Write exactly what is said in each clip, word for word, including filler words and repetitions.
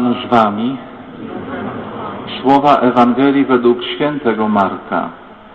Pan z wami. Słowa Ewangelii według świętego Marka.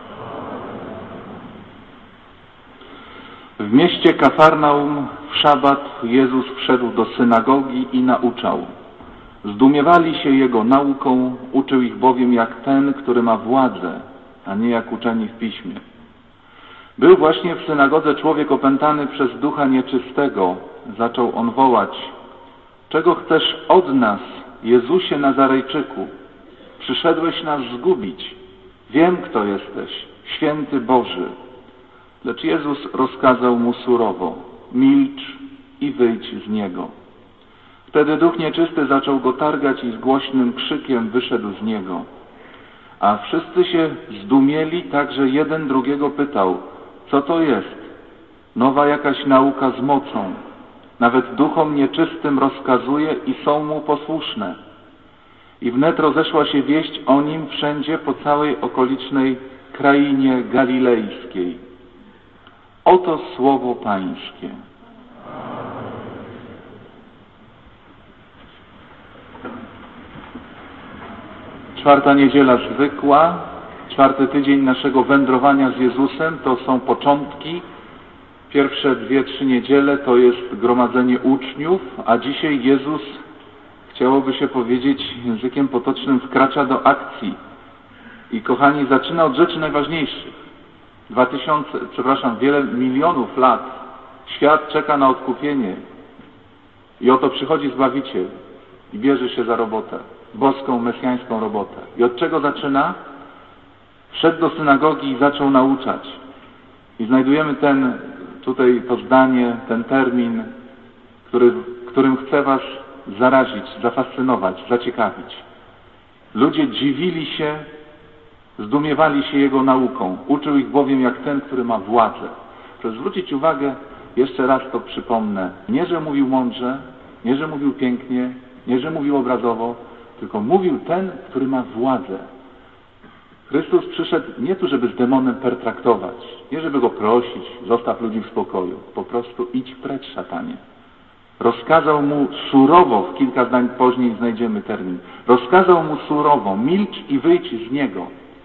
W mieście Kafarnaum w szabat Jezus wszedł do synagogi i nauczał. Zdumiewali się Jego nauką, uczył ich bowiem jak ten, który ma władzę, a nie jak uczeni w piśmie. Był właśnie w synagodze człowiek opętany przez ducha nieczystego. Zaczął on wołać: czego chcesz od nas, Jezusie Nazarejczyku? Przyszedłeś nas zgubić. Wiem, kto jesteś, święty Boży. Lecz Jezus rozkazał mu surowo: milcz i wyjdź z niego. Wtedy duch nieczysty zaczął go targać i z głośnym krzykiem wyszedł z niego. A wszyscy się zdumieli, tak że jeden drugiego pytał: co to jest? Nowa jakaś nauka z mocą. Nawet duchom nieczystym rozkazuje i są mu posłuszne. I wnet rozeszła się wieść o nim wszędzie po całej okolicznej krainie galilejskiej. Oto słowo Pańskie. Czwarta niedziela zwykła, czwarty tydzień naszego wędrowania z Jezusem, to są początki. Pierwsze dwie, trzy niedziele to jest gromadzenie uczniów, a dzisiaj Jezus, chciałoby się powiedzieć językiem potocznym, wkracza do akcji. I kochani, zaczyna od rzeczy najważniejszych. Dwa tysiące, przepraszam, wiele milionów lat świat czeka na odkupienie. I oto przychodzi Zbawiciel i bierze się za robotę, boską, mesjańską robotę. I od czego zaczyna? Wszedł do synagogi i zaczął nauczać. I znajdujemy ten, tutaj to zdanie, ten termin, który, którym chcę was zarazić, zafascynować, zaciekawić. Ludzie dziwili się, zdumiewali się Jego nauką. Uczył ich bowiem jak ten, który ma władzę. Proszę zwrócić uwagę, jeszcze raz to przypomnę, nie, że mówił mądrze, nie, że mówił pięknie, nie, że mówił obrazowo, tylko mówił ten, który ma władzę. Chrystus przyszedł nie tu, żeby z demonem pertraktować, nie żeby go prosić, zostaw ludzi w spokoju, po prostu idź precz, szatanie. Rozkazał mu surowo, w kilka zdań później znajdziemy termin, rozkazał mu surowo: milcz i wyjdź z niego.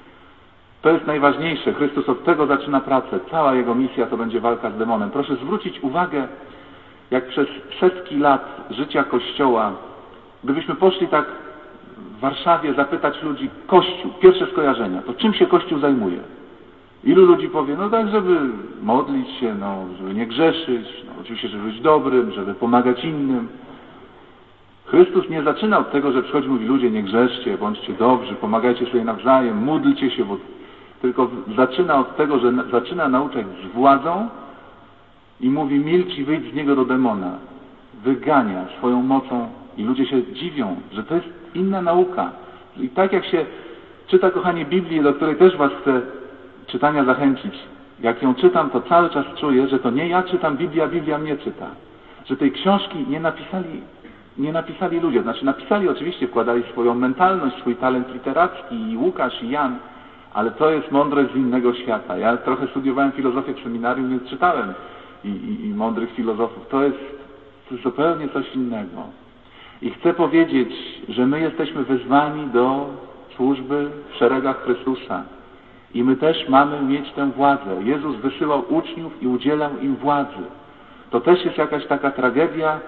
To jest najważniejsze. Chrystus od tego zaczyna pracę. Cała Jego misja to będzie walka z demonem. Proszę zwrócić uwagę, jak przez setki lat życia Kościoła, gdybyśmy poszli tak w Warszawie zapytać ludzi: Kościół, pierwsze skojarzenia, to czym się Kościół zajmuje? Ilu ludzi powie: no tak, żeby modlić się, no, żeby nie grzeszyć, no, oczywiście, żeby być dobrym, żeby pomagać innym. Chrystus nie zaczyna od tego, że przychodzi i mówi: ludzie, nie grzeszcie, bądźcie dobrzy, pomagajcie sobie nawzajem, módlcie się, bo... tylko zaczyna od tego, że zaczyna nauczać z władzą i mówi: milcz i wyjdź z niego do demona. Wygania swoją mocą i ludzie się dziwią, że to jest inna nauka. I tak jak się czyta, kochani, Biblię, do której też was chcę czytania zachęcić, jak ją czytam, to cały czas czuję, że to nie ja czytam Biblię, a Biblia mnie czyta. Że tej książki nie napisali, nie napisali ludzie. Znaczy napisali oczywiście, wkładali swoją mentalność, swój talent literacki, i Łukasz, i Jan, ale to jest mądrość z innego świata. Ja trochę studiowałem filozofię w seminarium, więc czytałem i, i, i mądrych filozofów. To jest, to jest zupełnie coś innego. I chcę powiedzieć, że my jesteśmy wezwani do służby w szeregach Chrystusa. I my też mamy mieć tę władzę. Jezus wysyłał uczniów i udzielał im władzy. To też jest jakaś taka tragedia,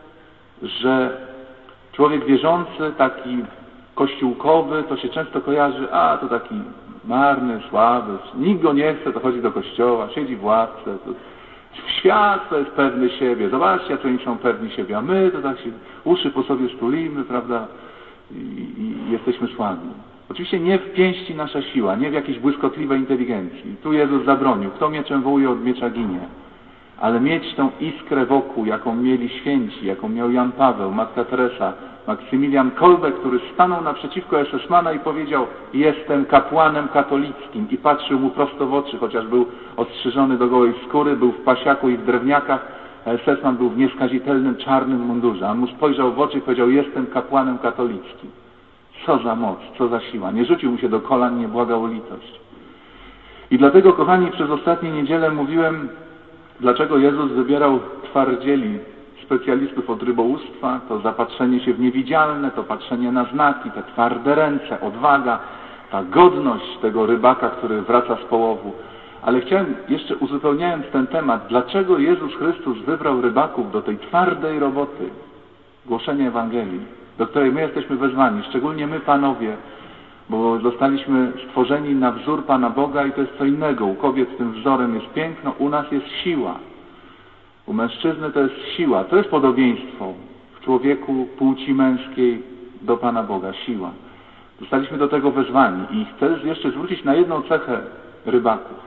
że człowiek wierzący, taki kościółkowy, to się często kojarzy: a to taki marny, słaby, nikt go nie chce, to chodzi do kościoła, siedzi w ławce. To... Świat to jest pewny siebie. Zobaczcie, jak oni są pewni siebie, a my to tak się uszy po sobie sztulimy, prawda, i, i jesteśmy słabi. Oczywiście nie w pięści nasza siła, nie w jakiejś błyskotliwej inteligencji. Tu Jezus zabronił: kto mieczem wołuje, od miecza ginie. Ale mieć tą iskrę wokół, jaką mieli święci, jaką miał Jan Paweł, Matka Teresa, Maksymilian Kolbe, który stanął naprzeciwko es es mana i powiedział: jestem kapłanem katolickim, i patrzył mu prosto w oczy, chociaż był ostrzyżony do gołej skóry, był w pasiaku i w drewniakach, a es es man był w nieskazitelnym czarnym mundurze. On mu spojrzał w oczy i powiedział: jestem kapłanem katolickim. Co za moc, co za siła. Nie rzucił mu się do kolan, nie błagał o litość. I dlatego, kochani, przez ostatnie niedzielę mówiłem, dlaczego Jezus wybierał twardzieli specjalistów od rybołówstwa, to zapatrzenie się w niewidzialne, to patrzenie na znaki, te twarde ręce, odwaga, ta godność tego rybaka, który wraca z połowu. Ale chciałem jeszcze, uzupełniając ten temat, dlaczego Jezus Chrystus wybrał rybaków do tej twardej roboty głoszenia Ewangelii, do której my jesteśmy wezwani, szczególnie my, panowie, bo zostaliśmy stworzeni na wzór Pana Boga i to jest co innego. U kobiet tym wzorem jest piękno, u nas jest siła. U mężczyzny to jest siła. To jest podobieństwo w człowieku płci męskiej do Pana Boga. Siła. Zostaliśmy do tego wezwani. I chcę jeszcze zwrócić na jedną cechę rybaków.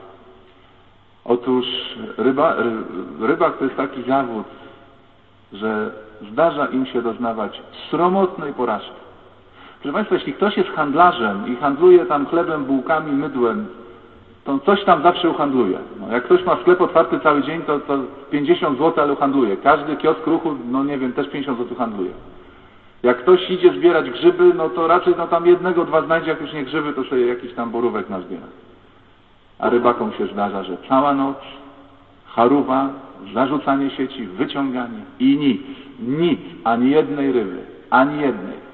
Otóż ryba, ry, rybak to jest taki zawód, że zdarza im się doznawać sromotnej porażki. Proszę Państwa, jeśli ktoś jest handlarzem i handluje tam chlebem, bułkami, mydłem, to coś tam zawsze uhandluje. No, jak ktoś ma sklep otwarty cały dzień, to, to pięćdziesiąt złotych, ale uhandluje. Każdy kiosk ruchu, no nie wiem, też pięćdziesiąt złotych handluje. Jak ktoś idzie zbierać grzyby, no to raczej no tam jednego, dwa znajdzie, jak już nie grzyby, to sobie jakiś tam borówek nazbiera. A rybakom się zdarza, że cała noc, charuwa, zarzucanie sieci, wyciąganie i nic, nic, ani jednej ryby, ani jednej.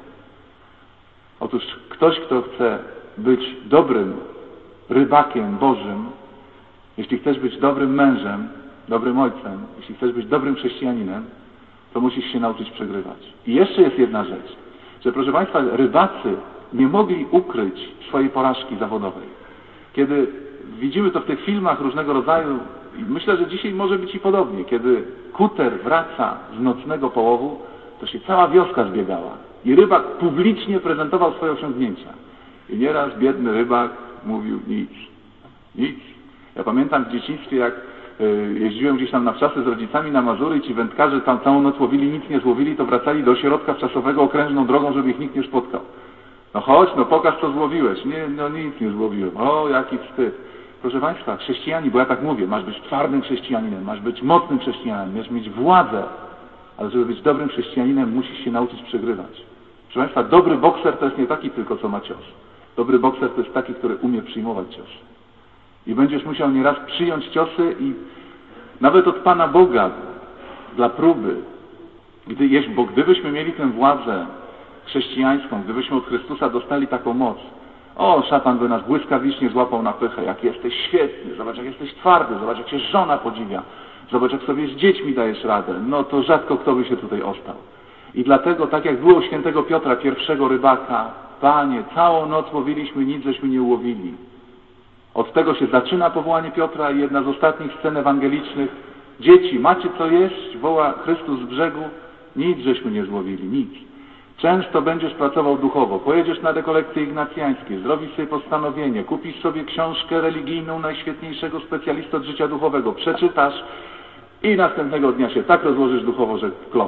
Otóż ktoś, kto chce być dobrym rybakiem Bożym, jeśli chcesz być dobrym mężem, dobrym ojcem, jeśli chcesz być dobrym chrześcijaninem, to musisz się nauczyć przegrywać. I jeszcze jest jedna rzecz, że proszę Państwa, rybacy nie mogli ukryć swojej porażki zawodowej. Kiedy widzimy to w tych filmach różnego rodzaju, i myślę, że dzisiaj może być i podobnie, kiedy kuter wraca z nocnego połowu, to się cała wioska zbiegała. I rybak publicznie prezentował swoje osiągnięcia. I nieraz biedny rybak mówił nic, nic. Ja pamiętam w dzieciństwie, jak y, jeździłem gdzieś tam na wczasy z rodzicami na Mazury i ci wędkarze tam całą noc łowili, nic nie złowili, to wracali do ośrodka wczasowego okrężną drogą, żeby ich nikt nie spotkał. No chodź, no pokaż, co złowiłeś. Nie, no nic nie złowiłem. O, jaki wstyd. Proszę Państwa, chrześcijanie, bo ja tak mówię, masz być twardym chrześcijaninem, masz być mocnym chrześcijaninem, masz mieć władzę, ale żeby być dobrym chrześcijaninem, musisz się nauczyć przegrywać. Proszę Państwa, dobry bokser to jest nie taki tylko, co ma cios. Dobry bokser to jest taki, który umie przyjmować ciosy. I będziesz musiał nieraz przyjąć ciosy i nawet od Pana Boga dla próby, gdy, bo gdybyśmy mieli tę władzę chrześcijańską, gdybyśmy od Chrystusa dostali taką moc, o, szatan by nas błyskawicznie złapał na pychę, jak jesteś świetny, zobacz, jak jesteś twardy, zobacz, jak się żona podziwia, zobacz, jak sobie z dziećmi dajesz radę, no to rzadko kto by się tutaj ostał. I dlatego, tak jak było świętego Piotra, pierwszego rybaka, Panie, całą noc łowiliśmy, nic żeśmy nie ułowili. Od tego się zaczyna powołanie Piotra i jedna z ostatnich scen ewangelicznych. Dzieci, macie co jeść? Woła Chrystus z brzegu. Nic żeśmy nie złowili, nic. Często będziesz pracował duchowo. Pojedziesz na rekolekcje ignacjańskie, zrobisz sobie postanowienie, kupisz sobie książkę religijną najświetniejszego specjalisty od życia duchowego, przeczytasz i następnego dnia się tak rozłożysz duchowo, że kloc.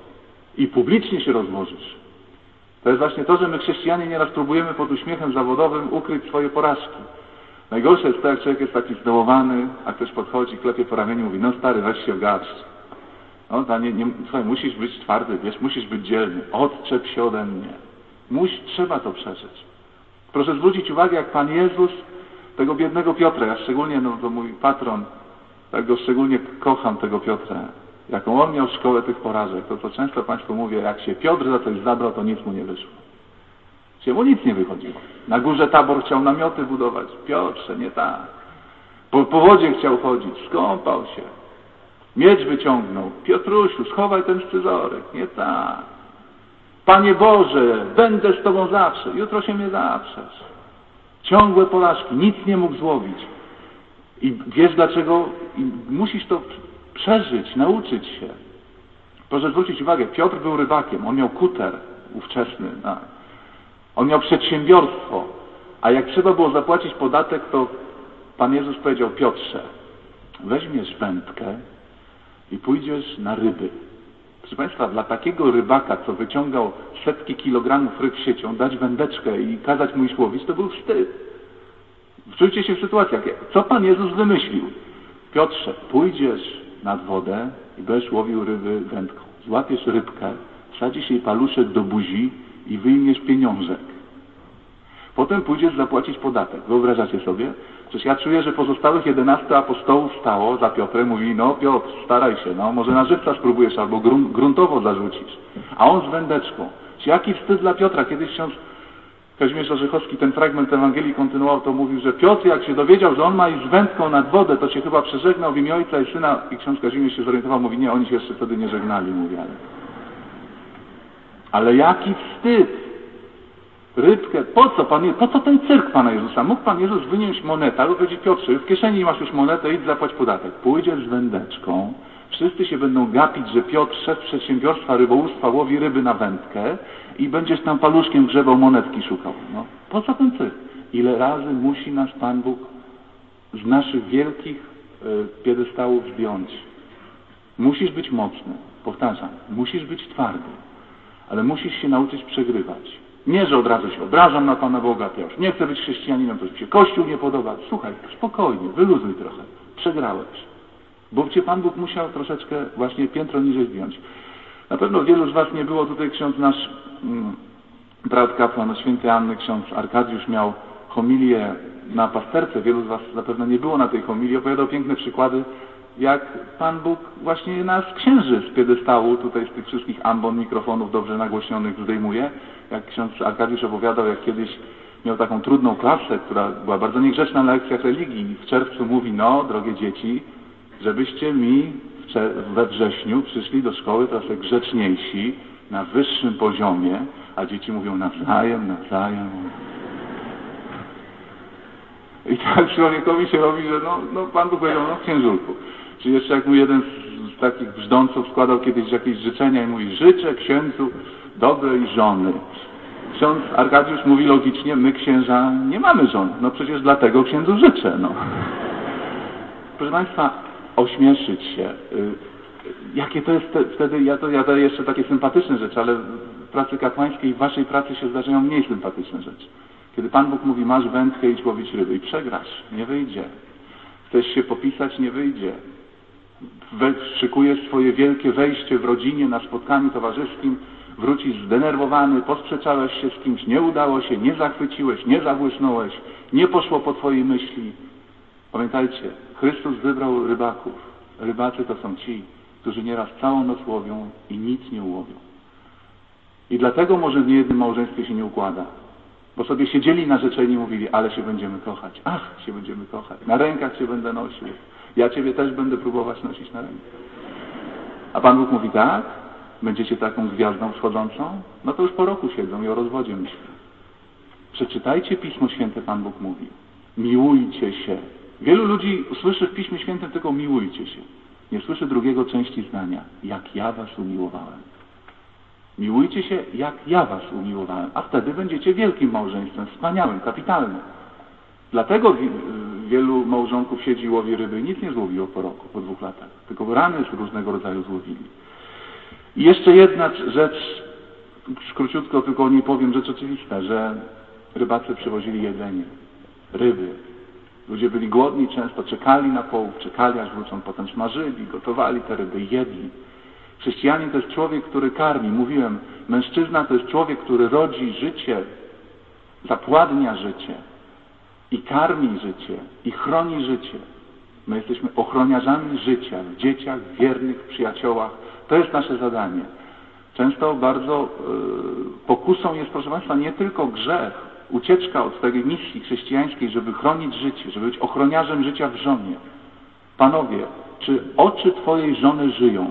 I publicznie się rozłożysz. To jest właśnie to, że my chrześcijanie nieraz próbujemy pod uśmiechem zawodowym ukryć swoje porażki. Najgorsze jest to, jak człowiek jest taki zdołowany, a ktoś podchodzi, klepie po ramieniu i mówi, no stary, weź się w garść. No, ta nie, nie, słuchaj, musisz być twardy, wiesz, musisz być dzielny. Odczep się ode mnie. Muś, trzeba to przeżyć. Proszę zwrócić uwagę, jak Pan Jezus tego biednego Piotra, ja szczególnie, no to mój patron, tak go szczególnie kocham, tego Piotra, jaką on miał szkołę tych porażek, to co często Państwu mówię, jak się Piotr za coś zabrał, to nic mu nie wyszło. Się mu nic nie wychodziło. Na górze Tabor chciał namioty budować. Piotrze, nie tak. Po, po wodzie chciał chodzić, skąpał się. Miecz wyciągnął. Piotrusiu, schowaj ten scyzoryk. Nie tak. Panie Boże, będę z Tobą zawsze. Jutro się mnie zaprzesz. Ciągłe porażki. Nic nie mógł złowić. I wiesz dlaczego? I musisz to przeżyć, nauczyć się. Proszę zwrócić uwagę, Piotr był rybakiem. On miał kuter ówczesny. Tak. On miał przedsiębiorstwo. A jak trzeba było zapłacić podatek, to Pan Jezus powiedział, Piotrze, weźmiesz wędkę i pójdziesz na ryby. Proszę Państwa, dla takiego rybaka, co wyciągał setki kilogramów ryb siecią, dać wędeczkę i kazać mu iść łowić, to był wstyd. Wczujcie się w sytuacjach. Co Pan Jezus wymyślił? Piotrze, pójdziesz nad wodę i będziesz łowił ryby wędką. Złapiesz rybkę, wsadzisz jej paluszek do buzi i wyjmiesz pieniążek. Potem pójdziesz zapłacić podatek. Wyobrażacie sobie? Przecież ja czuję, że pozostałych jedenastu apostołów stało za Piotrem, mówi, no Piotr, staraj się, no może na żywca spróbujesz albo grunt, gruntowo zarzucisz. A on z wędeczką. Jaki wstyd dla Piotra. Kiedyś ksiądz Kazimierz Orzechowski ten fragment Ewangelii kontynuował, to mówił, że Piotr jak się dowiedział, że on ma iść z wędką nad wodę, to się chyba przeżegnał w imię Ojca i Syna i ksiądz Kazimierz się zorientował, mówi, nie, oni się jeszcze wtedy nie żegnali, mówi, ale... Ale jaki wstyd! Rybkę, po co Pan, po co ten cyrk Pana Jezusa? Mógł Pan Jezus wynieść monetę, albo powiedzieć, Piotrze, w kieszeni masz już monetę, idź zapłać podatek. Pójdziesz z wędeczką, wszyscy się będą gapić, że Piotr, szef przedsiębiorstwa rybołówstwa, łowi ryby na wędkę i będziesz tam paluszkiem grzebał, monetki szukał. No, po co ten cyrk? Ile razy musi nas Pan Bóg z naszych wielkich y, piedestałów zdjąć? Musisz być mocny, powtarzam, musisz być twardy, ale musisz się nauczyć przegrywać. Nie, że od razu się obrażam na Pana Boga, ja już nie chcę być chrześcijaninem, to mi się Kościół nie podoba. Słuchaj, spokojnie, wyluzuj trochę. Przegrałeś. Bo Cię Pan Bóg musiał troszeczkę właśnie piętro niżej zdjąć. Na pewno wielu z Was nie było tutaj, ksiądz nasz mm, brat kapłan no, świętej Anny, ksiądz Arkadiusz miał homilię na pasterce. Wielu z Was zapewne nie było na tej homilii. Opowiadał piękne przykłady, jak Pan Bóg właśnie nas księży z piedestału, tutaj z tych wszystkich ambon, mikrofonów dobrze nagłośnionych zdejmuje. Jak ksiądz Arkadiusz opowiadał, jak kiedyś miał taką trudną klasę, która była bardzo niegrzeczna na lekcjach religii i w czerwcu mówi, no drogie dzieci, żebyście mi we wrześniu przyszli do szkoły trochę grzeczniejsi, na wyższym poziomie, a dzieci mówią nawzajem, nawzajem. I tak człowiekowi się robi, że no, no Pan Bóg powiedział, no księżulku. Czy jeszcze jak mu jeden z, z takich brzdąców składał kiedyś jakieś życzenia i mówi, życzę księdzu dobrej żony. Ksiądz Arkadiusz mówi logicznie, my księża nie mamy żon. No przecież dlatego księdzu życzę. No. Proszę Państwa, ośmieszyć się. Jakie to jest te, wtedy, ja to ja daję jeszcze takie sympatyczne rzeczy, ale w pracy kapłańskiej, w Waszej pracy się zdarzają mniej sympatyczne rzeczy. Kiedy Pan Bóg mówi, masz wędkę, idź łowić ryby i przegrasz, nie wyjdzie. Chcesz się popisać, nie wyjdzie. We, szykujesz swoje wielkie wejście w rodzinie na spotkaniu towarzyskim, wrócisz zdenerwowany, posprzeczałeś się z kimś, nie udało się, nie zachwyciłeś, nie zabłysnąłeś, nie poszło po Twojej myśli. Pamiętajcie, Chrystus wybrał rybaków. Rybacy to są ci, którzy nieraz całą noc łowią i nic nie ułowią. I dlatego może w niejednym małżeństwie się nie układa. Bo sobie siedzieli narzeczeni i mówili, ale się będziemy kochać. Ach, się będziemy kochać. Na rękach się będę nosił. Ja Ciebie też będę próbować nosić na rękach. A Pan Bóg mówi, tak? Będziecie taką gwiazdą wschodzącą? No to już po roku siedzą i o rozwodzie myślą. Przeczytajcie Pismo Święte, Pan Bóg mówi. Miłujcie się. Wielu ludzi słyszy w Piśmie Świętym tylko miłujcie się. Nie słyszy drugiego części zdania. Jak ja was umiłowałem. Miłujcie się, jak ja was umiłowałem. A wtedy będziecie wielkim małżeństwem, wspaniałym, kapitalnym. Dlatego wielu małżonków siedzi i łowi ryby i nic nie złowiło po roku, po dwóch latach. Tylko rany różnego rodzaju złowili. I jeszcze jedna rzecz, króciutko tylko o niej powiem, rzecz oczywista, że rybacy przywozili jedzenie, ryby. Ludzie byli głodni, często czekali na połów, czekali aż wrócą, potem smażyli, gotowali te ryby, jedli. Chrześcijanin to jest człowiek, który karmi. Mówiłem, mężczyzna to jest człowiek, który rodzi życie, zapładnia życie i karmi życie i chroni życie. My jesteśmy ochroniarzami życia w dzieciach, w wiernych przyjaciołach. To jest nasze zadanie. Często bardzo yy, pokusą jest, proszę Państwa, nie tylko grzech, ucieczka od tej misji chrześcijańskiej, żeby chronić życie, żeby być ochroniarzem życia w żonie. Panowie, czy oczy Twojej żony żyją?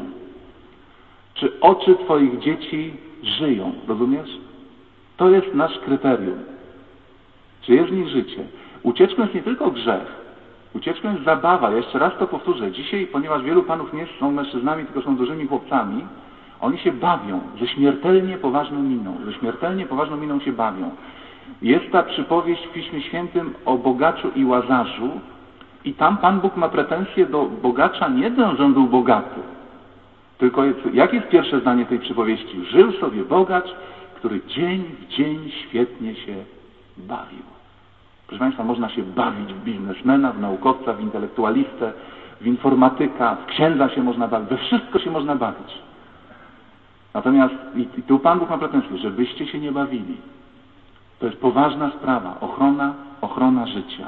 Czy oczy Twoich dzieci żyją? Rozumiesz? To jest nasz kryterium. Czy jest w nich życie? Ucieczką jest nie tylko grzech. Ucieczką jest zabawa. Ja jeszcze raz to powtórzę. Dzisiaj, ponieważ wielu panów nie są mężczyznami, tylko są dużymi chłopcami, oni się bawią ze śmiertelnie poważną miną. Ze śmiertelnie poważną miną się bawią. Jest ta przypowieść w Piśmie Świętym o bogaczu i łazarzu i tam Pan Bóg ma pretensje do bogacza nie do, że on był bogaty. Tylko jest, jakie jest pierwsze zdanie tej przypowieści? Żył sobie bogacz, który dzień w dzień świetnie się bawił. Proszę Państwa, można się bawić w biznesmena, w naukowca, w intelektualistę, w informatyka, w księdza się można bawić, we wszystko się można bawić. Natomiast i, i tu Pan Bóg ma pretensję, żebyście się nie bawili. To jest poważna sprawa. Ochrona, ochrona życia.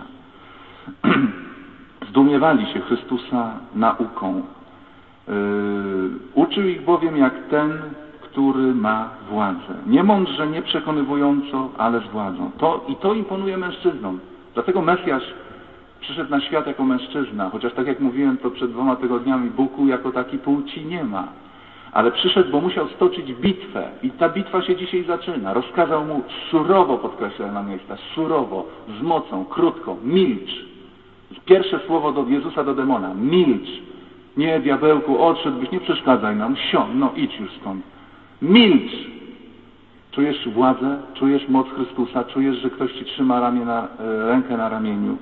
Zdumiewali się Chrystusa nauką. Yy, uczył ich bowiem jak ten, który ma władzę. Nie mądrze, nie przekonywująco, ale z władzą. To, I to imponuje mężczyznom. Dlatego Mesjasz przyszedł na świat jako mężczyzna, chociaż tak jak mówiłem to przed dwoma tygodniami, Bóg jako taki płci nie ma. Ale przyszedł, bo musiał stoczyć bitwę i ta bitwa się dzisiaj zaczyna. Rozkazał mu surowo, podkreślam na miejsca, surowo, z mocą, krótko, milcz. Pierwsze słowo do Jezusa do demona, milcz. Nie, diabełku, odszedłbyś, nie przeszkadzaj nam, sio, no idź już stąd. Milcz! Czujesz władzę, czujesz moc Chrystusa, czujesz, że ktoś ci trzyma ramię na, rękę na ramieniu.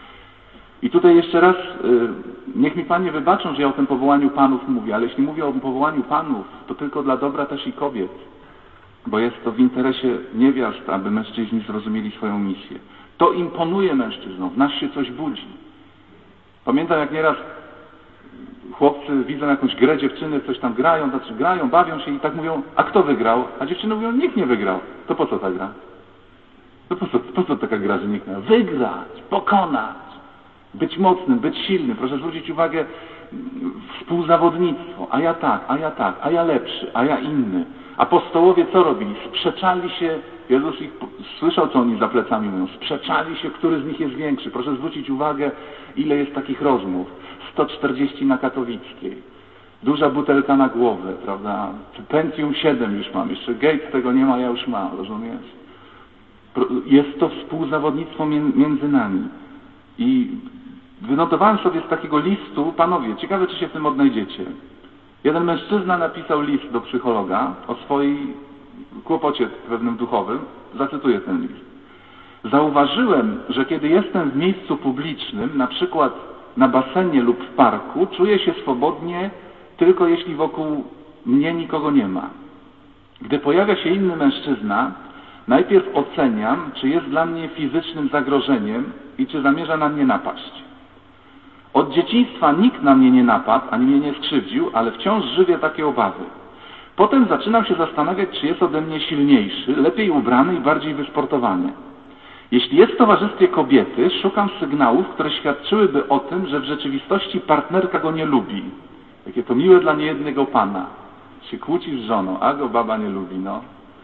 I tutaj jeszcze raz, niech mi Panie wybaczą, że ja o tym powołaniu Panów mówię, ale jeśli mówię o powołaniu Panów, to tylko dla dobra też i kobiet, bo jest to w interesie niewiast, aby mężczyźni zrozumieli swoją misję. To imponuje mężczyznom, w nas się coś budzi. Pamiętam, jak nieraz chłopcy widzą jakąś grę, dziewczyny coś tam grają, znaczy grają, bawią się i tak mówią, a kto wygrał? A dziewczyny mówią, nikt nie wygrał. To po co ta gra? To po co, po co taka gra, że nikt nie wygrał? Wygrać, pokonać, być mocnym, być silnym. Proszę zwrócić uwagę, współzawodnictwo. A ja tak, a ja tak, a ja lepszy, a ja inny. Apostołowie co robili? Sprzeczali się, Jezus ich słyszał, co oni za plecami mówią. Sprzeczali się, który z nich jest większy. Proszę zwrócić uwagę, ile jest takich rozmów. sto czterdzieści na Katowickiej. Duża butelka na głowę, prawda? Pentium siedem już mam. Jeszcze Gates tego nie ma, ja już mam, rozumiesz? Jest to współzawodnictwo między nami. I wynotowałem sobie z takiego listu, panowie, ciekawe, czy się w tym odnajdziecie. Jeden mężczyzna napisał list do psychologa o swojej kłopocie pewnym duchowym. Zacytuję ten list. Zauważyłem, że kiedy jestem w miejscu publicznym, na przykład na basenie lub w parku, czuję się swobodnie tylko jeśli wokół mnie nikogo nie ma. Gdy pojawia się inny mężczyzna, najpierw oceniam, czy jest dla mnie fizycznym zagrożeniem i czy zamierza na mnie napaść. Od dzieciństwa nikt na mnie nie napadł, ani mnie nie skrzywdził, ale wciąż żywię takie obawy. Potem zaczynam się zastanawiać, czy jest ode mnie silniejszy, lepiej ubrany i bardziej wysportowany. Jeśli jest w towarzystwie kobiety, szukam sygnałów, które świadczyłyby o tym, że w rzeczywistości partnerka go nie lubi. Jakie to miłe dla niejednego pana. Się kłóci z żoną, a go baba nie lubi, no.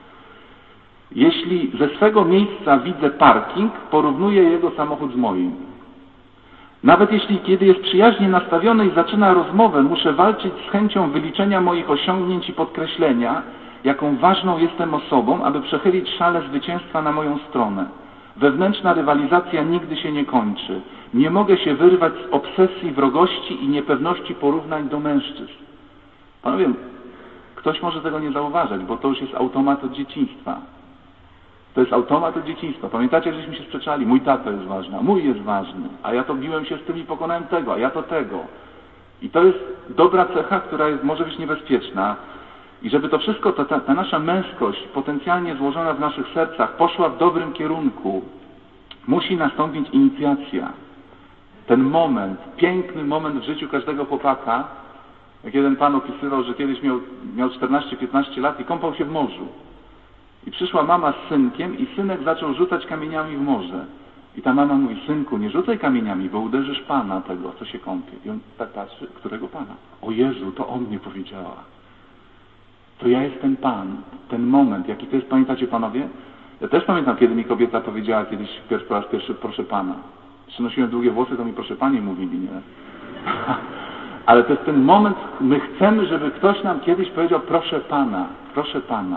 Jeśli ze swego miejsca widzę parking, porównuję jego samochód z moim. Nawet jeśli kiedy jest przyjaźnie nastawiony i zaczyna rozmowę, muszę walczyć z chęcią wyliczenia moich osiągnięć i podkreślenia, jaką ważną jestem osobą, aby przechylić szale zwycięstwa na moją stronę. Wewnętrzna rywalizacja nigdy się nie kończy. Nie mogę się wyrwać z obsesji wrogości i niepewności porównań do mężczyzn. Panowie, ktoś może tego nie zauważać, bo to już jest automat od dzieciństwa. To jest automat od dzieciństwa. Pamiętacie, żeśmy się sprzeczali? Mój tata jest ważny, a mój jest ważny. A ja to biłem się z tym i pokonałem tego, a ja to tego. I to jest dobra cecha, która jest, może być niebezpieczna. I żeby to wszystko, ta, ta, ta nasza męskość potencjalnie złożona w naszych sercach poszła w dobrym kierunku, musi nastąpić inicjacja. Ten moment, piękny moment w życiu każdego chłopaka, jak jeden pan opisywał, że kiedyś miał, miał czternaście piętnaście lat i kąpał się w morzu. I przyszła mama z synkiem i synek zaczął rzucać kamieniami w morze. I ta mama mówi, synku, nie rzucaj kamieniami, bo uderzysz pana tego, co się kąpie. I on tak patrzy, którego pana? O Jezu, to on mnie powiedziała. To ja jestem Pan. Ten moment, jaki to jest, pamiętacie panowie? Ja też pamiętam, kiedy mi kobieta powiedziała kiedyś po raz pierwszy, proszę Pana. Przynosiłem długie włosy, to mi proszę Panie mówili, nie? Ale to jest ten moment, my chcemy, żeby ktoś nam kiedyś powiedział, proszę Pana, proszę Pana.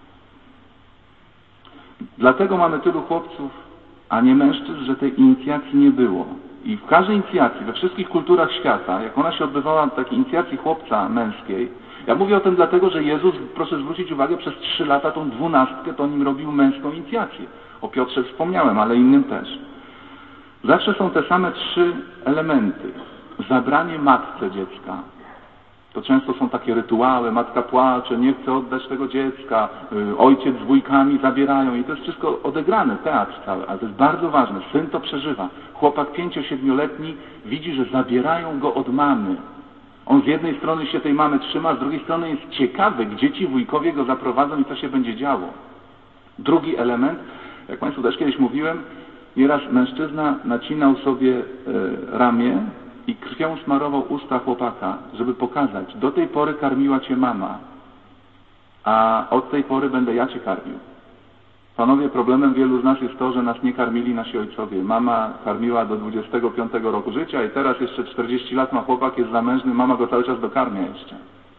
Dlatego mamy tylu chłopców, a nie mężczyzn, że tej inicjacji nie było. I w każdej inicjacji, we wszystkich kulturach świata, jak ona się odbywała, takiej inicjacji chłopca męskiej, ja mówię o tym dlatego, że Jezus, proszę zwrócić uwagę, przez trzy lata tą dwunastkę to nim robił męską inicjację. O Piotrze wspomniałem, ale innym też. Zawsze są te same trzy elementy. Zabranie matce dziecka. To często są takie rytuały, matka płacze, nie chce oddać tego dziecka, ojciec z wujkami zabierają i to jest wszystko odegrane, teatr cały, ale to jest bardzo ważne. Syn to przeżywa. Chłopak pięcio-siedmioletni widzi, że zabierają go od mamy. On z jednej strony się tej mamy trzyma, z drugiej strony jest ciekawy, gdzie ci wujkowie go zaprowadzą i co się będzie działo. Drugi element, Jak Państwu też kiedyś mówiłem, nieraz mężczyzna nacinał sobie e, ramię i krwią smarował usta chłopaka, żeby pokazać, do tej pory karmiła cię mama, a od tej pory będę ja cię karmił. Panowie, problemem wielu z nas jest to, że nas nie karmili nasi ojcowie. Mama karmiła do dwudziestego piątego roku życia i teraz jeszcze czterdzieści lat ma chłopak, jest zamężny, mama go cały czas dokarmia jeszcze.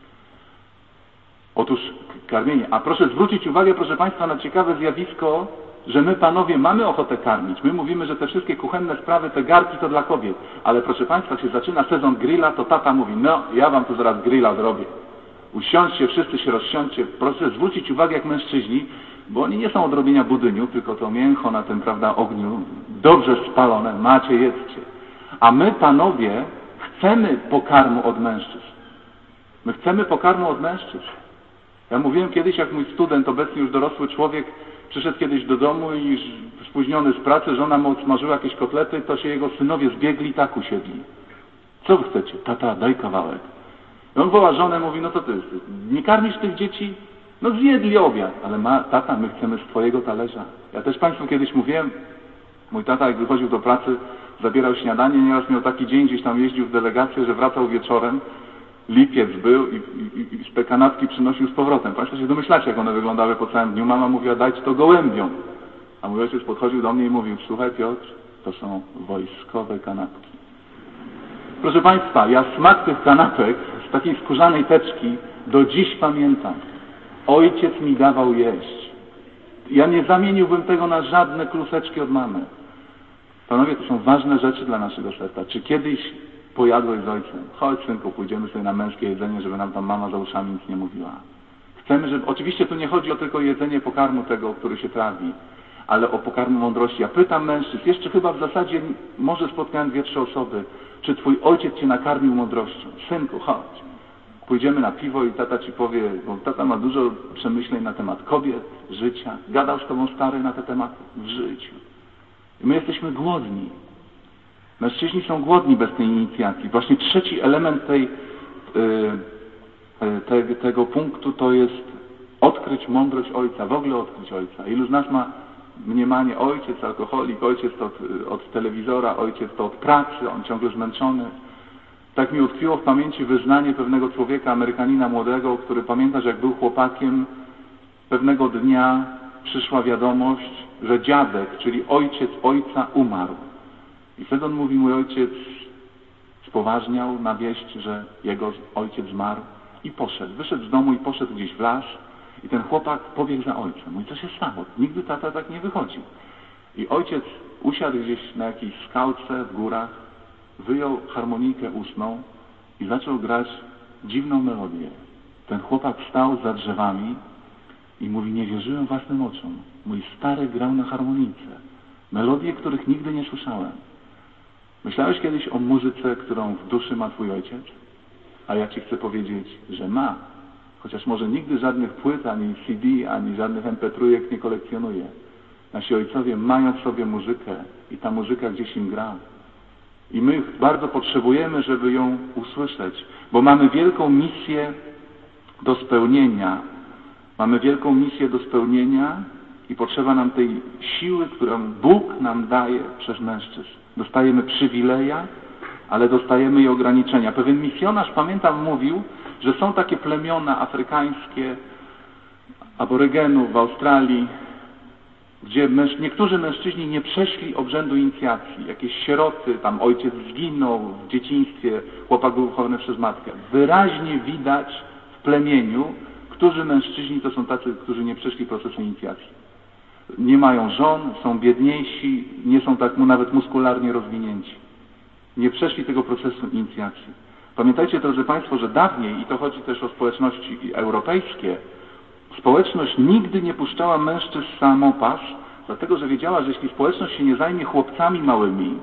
Otóż karmienie. A proszę zwrócić uwagę, proszę Państwa, na ciekawe zjawisko, że my, panowie, mamy ochotę karmić. My mówimy, że te wszystkie kuchenne sprawy, te garki to dla kobiet. Ale proszę Państwa, się zaczyna sezon grilla, to tata mówi, no, ja wam tu zaraz grilla zrobię. Usiądźcie, wszyscy się rozsiądźcie. Proszę zwrócić uwagę, jak mężczyźni, bo oni nie są od robienia budyniu, tylko to mięcho na tym, prawda, ogniu, dobrze spalone, macie, jedzcie. A my, panowie, chcemy pokarmu od mężczyzn. My chcemy pokarmu od mężczyzn. Ja mówiłem kiedyś, jak mój student, obecnie już dorosły człowiek, przyszedł kiedyś do domu i spóźniony z pracy, żona mu odsmażyła jakieś kotlety, to się jego synowie zbiegli i tak usiedli. Co wy chcecie? Tata, daj kawałek. I on woła żonę, mówi, no to ty, nie karmisz tych dzieci? No zjedli obiad, ale ma, tata, my chcemy z twojego talerza. Ja też Państwu kiedyś mówiłem, mój tata jak wychodził do pracy, zabierał śniadanie, nieraz miał taki dzień, gdzieś tam jeździł w delegację, że wracał wieczorem, lipiec był i, i, i te kanapki przynosił z powrotem. Państwo się domyślacie, jak one wyglądały po całym dniu. Mama mówiła, dajcie to gołębiom. A mój ojciec podchodził do mnie i mówił, słuchaj Piotr, to są wojskowe kanapki. Proszę Państwa, ja smak tych kanapek z takiej skórzanej teczki do dziś pamiętam. Ojciec mi dawał jeść. Ja nie zamieniłbym tego na żadne kluseczki od mamy. Panowie, to są ważne rzeczy dla naszego serca. Czy kiedyś pojadłeś z ojcem? Chodź, synku, pójdziemy sobie na męskie jedzenie, żeby nam tam mama za uszami nic nie mówiła. Chcemy, żeby... Oczywiście tu nie chodzi o tylko jedzenie pokarmu tego, który się trawi, ale o pokarmu mądrości. Ja pytam mężczyzn, jeszcze chyba w zasadzie może spotkałem dwie, trzy osoby, czy twój ojciec cię nakarmił mądrością? Synku, chodź. Pójdziemy na piwo i tata ci powie, bo tata ma dużo przemyśleń na temat kobiet, życia. Gadał z tobą stary na te tematy w życiu. I my jesteśmy głodni. Mężczyźni są głodni bez tej inicjacji. Właśnie trzeci element tej, yy, te, tego punktu to jest odkryć mądrość ojca, w ogóle odkryć ojca. Ilu z nas ma mniemanie, ojciec alkoholik, ojciec to od, od telewizora, ojciec to od pracy, on ciągle zmęczony. Tak mi utkwiło w pamięci wyznanie pewnego człowieka, Amerykanina młodego, który pamięta, że jak był chłopakiem, pewnego dnia przyszła wiadomość, że dziadek, czyli ojciec ojca umarł. I wtedy on mówi, mój ojciec spoważniał na wieść, że jego ojciec zmarł i poszedł. Wyszedł z domu i poszedł gdzieś w las i ten chłopak pobiegł za ojcem. Mówi, co się stało? Nigdy tata tak nie wychodził. I ojciec usiadł gdzieś na jakiejś skałce w górach, wyjął harmonijkę ustną i zaczął grać dziwną melodię. Ten chłopak stał za drzewami i mówi, nie wierzyłem własnym oczom. Mój stary grał na harmonijce. Melodie, których nigdy nie słyszałem. Myślałeś kiedyś o muzyce, którą w duszy ma twój ojciec? A ja ci chcę powiedzieć, że ma. Chociaż może nigdy żadnych płyt, ani C D, ani żadnych em pe trzy nie kolekcjonuje. Nasi ojcowie mają w sobie muzykę i ta muzyka gdzieś im gra. I my bardzo potrzebujemy, żeby ją usłyszeć, bo mamy wielką misję do spełnienia. Mamy wielką misję do spełnienia i potrzeba nam tej siły, którą Bóg nam daje przez mężczyzn. Dostajemy przywileja, ale dostajemy i ograniczenia. Pewien misjonarz, pamiętam, mówił, że są takie plemiona afrykańskie, aborygenów w Australii, gdzie męż... niektórzy mężczyźni nie przeszli obrzędu inicjacji. Jakieś sieroty, tam ojciec zginął w dzieciństwie, chłopak był wychowany przez matkę. Wyraźnie widać w plemieniu, którzy mężczyźni to są tacy, którzy nie przeszli procesu inicjacji. Nie mają żon, są biedniejsi, nie są tak mu nawet muskularnie rozwinięci. Nie przeszli tego procesu inicjacji. Pamiętajcie, drodzy Państwo, że dawniej, i to chodzi też o społeczności europejskie, społeczność nigdy nie puszczała mężczyzn samopas, dlatego że wiedziała, że jeśli społeczność się nie zajmie chłopcami małymi,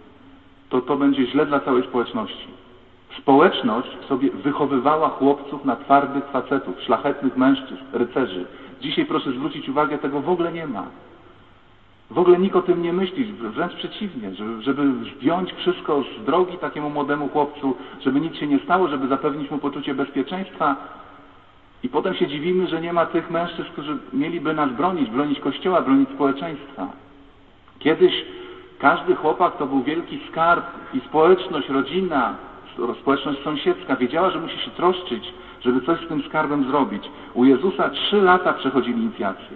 to to będzie źle dla całej społeczności. Społeczność sobie wychowywała chłopców na twardych facetów, szlachetnych mężczyzn, rycerzy. Dzisiaj proszę zwrócić uwagę, tego w ogóle nie ma. W ogóle nikt o tym nie myśli, wręcz przeciwnie, żeby, żeby zdjąć wszystko z drogi takiemu młodemu chłopcu, żeby nic się nie stało, żeby zapewnić mu poczucie bezpieczeństwa. I potem się dziwimy, że nie ma tych mężczyzn, którzy mieliby nas bronić, bronić Kościoła, bronić społeczeństwa. Kiedyś każdy chłopak to był wielki skarb i społeczność, rodzina, społeczność sąsiedzka wiedziała, że musi się troszczyć, żeby coś z tym skarbem zrobić. U Jezusa trzy lata przechodzili inicjację.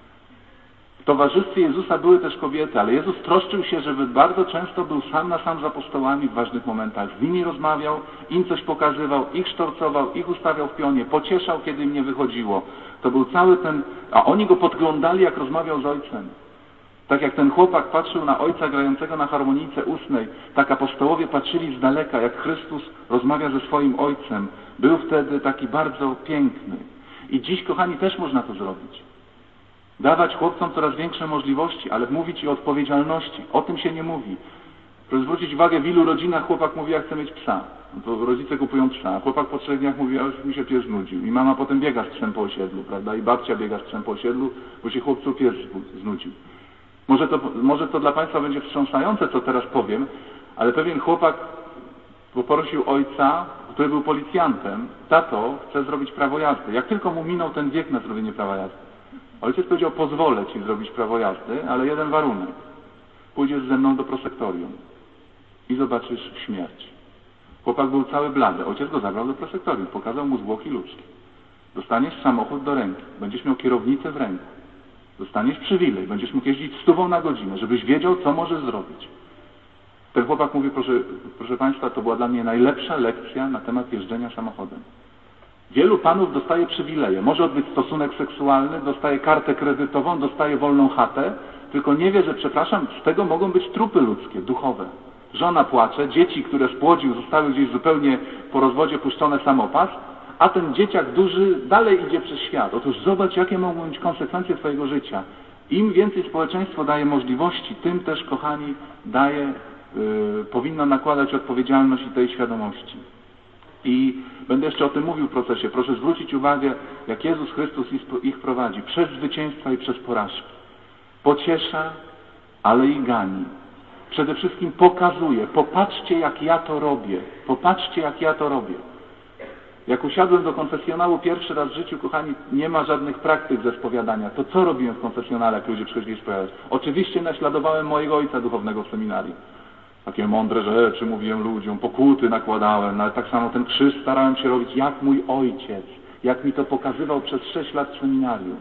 W towarzystwie Jezusa były też kobiety, ale Jezus troszczył się, żeby bardzo często był sam na sam z apostołami w ważnych momentach. Z nimi rozmawiał, im coś pokazywał, ich sztorcował, ich ustawiał w pionie, pocieszał, kiedy im nie wychodziło. To był cały ten... A oni go podglądali, jak rozmawiał z Ojcem. Tak jak ten chłopak patrzył na Ojca grającego na harmonijce ustnej, tak apostołowie patrzyli z daleka, jak Chrystus rozmawia ze swoim Ojcem. Był wtedy taki bardzo piękny. I dziś, kochani, też można to zrobić. Dawać chłopcom coraz większe możliwości, ale mówić i o odpowiedzialności. O tym się nie mówi. Proszę zwrócić uwagę, w ilu rodzinach chłopak mówi, ja chcę mieć psa. No to rodzice kupują psa, a chłopak po trzech dniach mówi, a już mi się pies znudził. I mama potem biega z psem po osiedlu, prawda? I babcia biega z psem po osiedlu, bo się chłopcu pies znudził. Może to, może to dla Państwa będzie wstrząsające, co teraz powiem, ale pewien chłopak poprosił ojca, który był policjantem, tato, chce zrobić prawo jazdy. Jak tylko mu minął ten wiek na zrobienie prawa jazdy. Ojciec powiedział, pozwolę Ci zrobić prawo jazdy, ale jeden warunek. Pójdziesz ze mną do prosektorium i zobaczysz śmierć. Chłopak był cały blady. Ojciec go zabrał do prosektorium, pokazał mu zwłoki ludzkie. Dostaniesz samochód do ręki, będziesz miał kierownicę w ręku. Dostaniesz przywilej, będziesz mógł jeździć stówą na godzinę, żebyś wiedział, co możesz zrobić. Ten chłopak mówi, proszę, proszę Państwa, to była dla mnie najlepsza lekcja na temat jeżdżenia samochodem. Wielu panów dostaje przywileje. Może odbyć stosunek seksualny, dostaje kartę kredytową, dostaje wolną chatę, tylko nie wie, że, przepraszam, z tego mogą być trupy ludzkie, duchowe. Żona płacze, dzieci, które spłodził, zostały gdzieś zupełnie po rozwodzie puszczone samopas, a ten dzieciak duży dalej idzie przez świat. Otóż zobacz, jakie mogą być konsekwencje Twojego życia. Im więcej społeczeństwo daje możliwości, tym też, kochani, daje, yy, powinno nakładać odpowiedzialność i tej świadomości. I będę jeszcze o tym mówił w procesie. Proszę zwrócić uwagę, jak Jezus Chrystus ich prowadzi. Przez zwycięstwa i przez porażki. Pociesza, ale i gani. Przede wszystkim pokazuje. Popatrzcie, jak ja to robię. Popatrzcie, jak ja to robię. Jak usiadłem do konfesjonału pierwszy raz w życiu, kochani, nie ma żadnych praktyk ze spowiadania. To co robiłem w konfesjonale, jak ludzie przychodzili spowiadać? Oczywiście naśladowałem mojego ojca duchownego w seminarii. Takie mądre rzeczy mówiłem ludziom, pokuty nakładałem, ale tak samo ten krzyż starałem się robić jak mój ojciec, jak mi to pokazywał przez sześć lat w seminarium.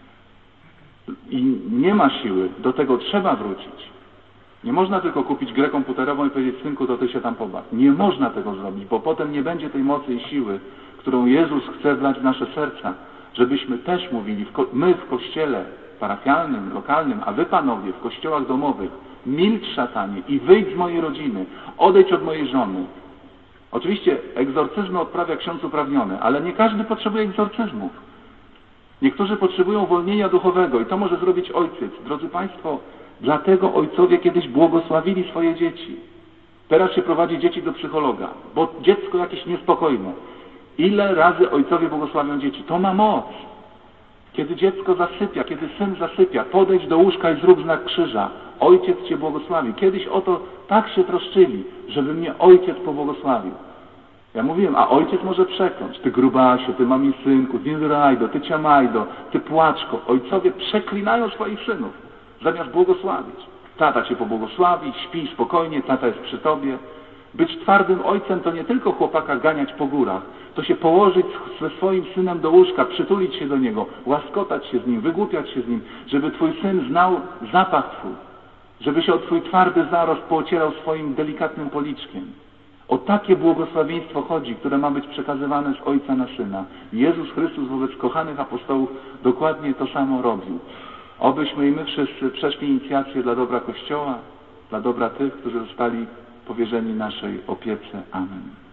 I nie ma siły, do tego trzeba wrócić. Nie można tylko kupić grę komputerową i powiedzieć, synku, to ty się tam pobaw. Nie można tego zrobić, bo potem nie będzie tej mocy i siły, którą Jezus chce wlać w nasze serca, żebyśmy też mówili, my w kościele parafialnym, lokalnym, a wy panowie w kościołach domowych, milcz szatanie i wyjdź z mojej rodziny, odejdź od mojej żony. Oczywiście egzorcyzmy odprawia ksiądz uprawniony, ale nie każdy potrzebuje egzorcyzmów. Niektórzy potrzebują uwolnienia duchowego i to może zrobić ojciec. Drodzy Państwo, dlatego ojcowie kiedyś błogosławili swoje dzieci. Teraz się prowadzi dzieci do psychologa, bo dziecko jakieś niespokojne. Ile razy ojcowie błogosławią dzieci? To ma moc. Kiedy dziecko zasypia, kiedy syn zasypia, podejdź do łóżka i zrób znak krzyża. Ojciec Cię błogosławi. Kiedyś o to tak się troszczyli, żeby mnie ojciec pobłogosławił. Ja mówiłem, a ojciec może przekląć. Ty grubasie, ty mami synku, ty rajdo, ty ciamajdo, ty płaczko. Ojcowie przeklinają swoich synów, zamiast błogosławić. Tata Cię pobłogosławi, śpij spokojnie, tata jest przy Tobie. Być twardym ojcem to nie tylko chłopaka ganiać po górach, to się położyć ze swoim synem do łóżka, przytulić się do niego, łaskotać się z nim, wygłupiać się z nim, żeby Twój syn znał zapach Twój, żeby się o Twój twardy zarost poocierał swoim delikatnym policzkiem. O takie błogosławieństwo chodzi, które ma być przekazywane z ojca na syna. Jezus Chrystus wobec kochanych apostołów dokładnie to samo robił. Obyśmy i my wszyscy przeszli inicjację dla dobra Kościoła, dla dobra tych, którzy zostali powierzeni naszej opiece. Amen.